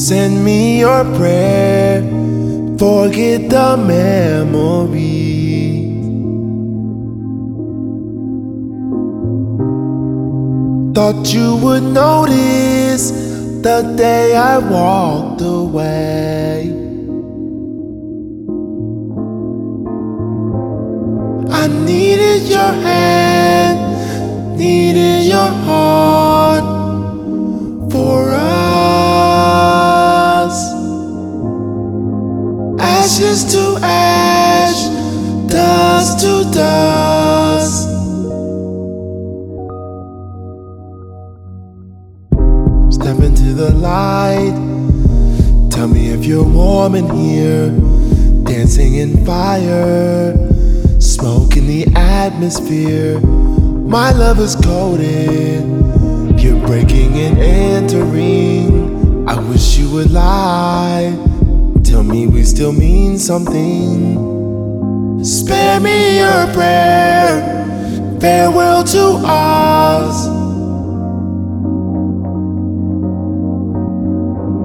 Send me your prayer, forget the memory. Thought you would notice the day I walked away. I needed your hand, needed your heart for us. Ashes to ash, dust to dust. Step into the light, tell me if you're warm in here. Dancing in fire, smoke in the atmosphere. My love is coated, you're breaking and entering. I wish you would lie, tell me we still mean something. Spare me your prayer, farewell to us.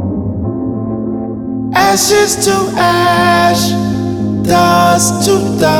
Ashes to ash, dust to dust.